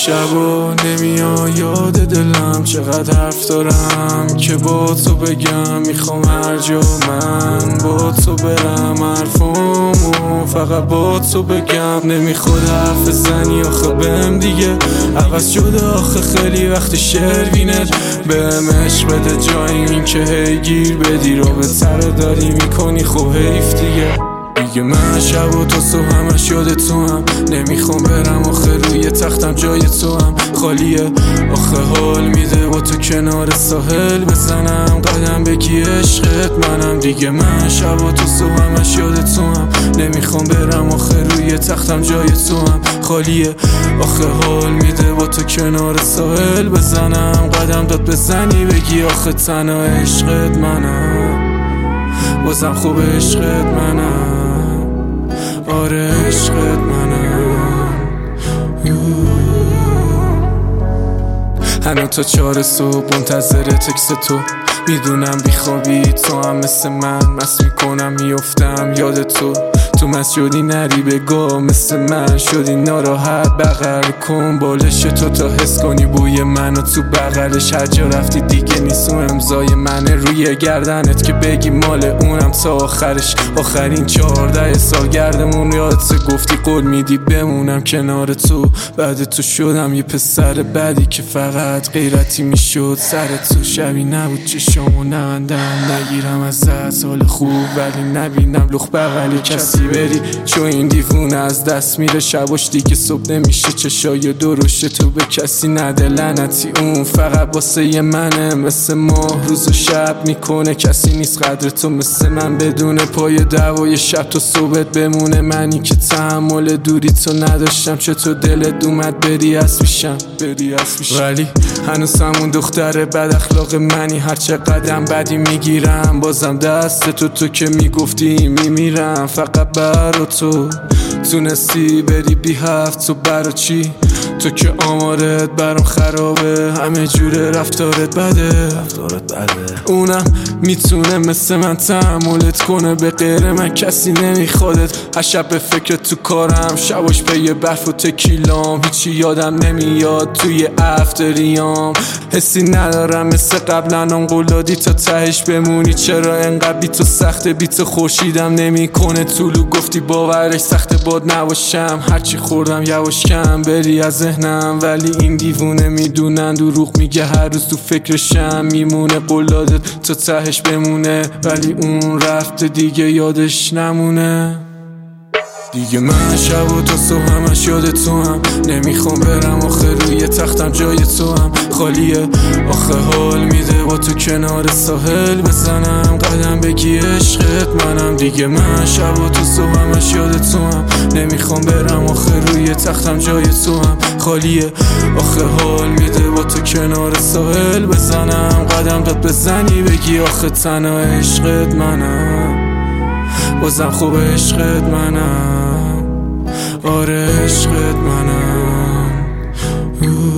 شبا نمیای یاد دلم، چقدر حرف دارم که با تو بگم. میخوام هر جا من با تو برم، حرفامو فقط با تو بگم. نمیخواد حرف زنی آخه بهم دیگه عوض شده، آخه خیلی وقت شروینت بهم عشق بده. جای این که هی گیر بدی رو به سر داری میکنی، خب حیف دیگه. من شب و تا صبح همش یاد تو هم، نمیخوام برم آخه روی تختم جای تو هم خالیه. آخه حال میده با تو کنار ساحل بزنم قدم بگی عشقت منم دیگه. من شب و تا صبح همش یاد تو هم، نمیخوام برم آخه روی تختم جای تو هم خالیه. آخه حال میده با تو کنار ساحل بزنم قدم داد بزنی بگی آخه تنها عشقت منم، بازم خوب عشقت منم، آره عشقت منم. هنو تا 4 صبح منتظر تکست تو، میدونم بیخوابی تو هم مثل من، مست میکنم میفتم یاد تو. تو مست شدی نری بگاه مثل من، شدی ناراحت بغل کن بالش تو تا حس کنی بوی منو تو بغلش. هر جا رفتی دیگه نیست اون امضای منه روی گردنت که بگی مال اونم تا آخرش. آخرین 14 سالگردمون یادت گفتی قول میدی بمونم کنار تو. بعد تو شدم یه پسر بدی که فقط غیرتی میشد سر تو. شبی نبود چشامو نبندم نگیرم ازت سال خوب، ولی نبینم لخ بغلی کسی بری، چون این دیوونه از دست میره. شباش دیگه صبح نمیشه چشای درشته تو به کسی نده لعنتی. اون فقط واسه منه مثل ماه روز و شب میکنه، کسی نیست قدر تو مثل من بدون پای دوای شب تو صبحت بمونه. منی که تحمل دوری تو نداشتم، چطور دلت اومد بری از پیشم ولی هنوز همون دختر بد اخلاق منی. هر چه قدم بدی میگیرم بازم دست تو که میگفتی میمیرم فقط برا تو. تونستی بری بی هفت تو برا چی؟ تو که آمارت برام خرابه، همه جوره رفتارت بده. اونم میتونه مثل من تحملت کنه، به غیر من کسی نمیخوادت. هر شب به فکر تو کارم، شباش پی برف و تکیلام، هیچی یادم نمیاد توی افتریام. حسی ندارم مثل قبلا آنقلادی تا تهش بمونی. چرا انقدر بی تو سخته؟ بی تو خورشیدم نمیکنه طولو، گفتی باورش سخته باد نباشم. هرچی خوردم یواش کم بری از ذهنم، ولی این دیوونه میدونن دروغ میگه هر روز تو فکرشم میمونه. قلادت تا تهش بمونه ولی اون رفته دیگه یادش نمونه دیگه. من شب و تا صبح همش یاد تو هم، نمیخوام برم آخه روی تختم جای تو هم خالیه. آخه حال میده با تو کنار ساحل بزنم قدم بگی عشقت منم دیگه. من شب و تا صبح همش یاد تو هم، نمیخوام برم آخه روی تختم جای تو هم خالیه. آخه حال میده با تو کنار ساحل بزنم قدم داد بزنی بگی آخه تنها عشقت منم، بازم خوب عشقت منم، آره عشقت منم.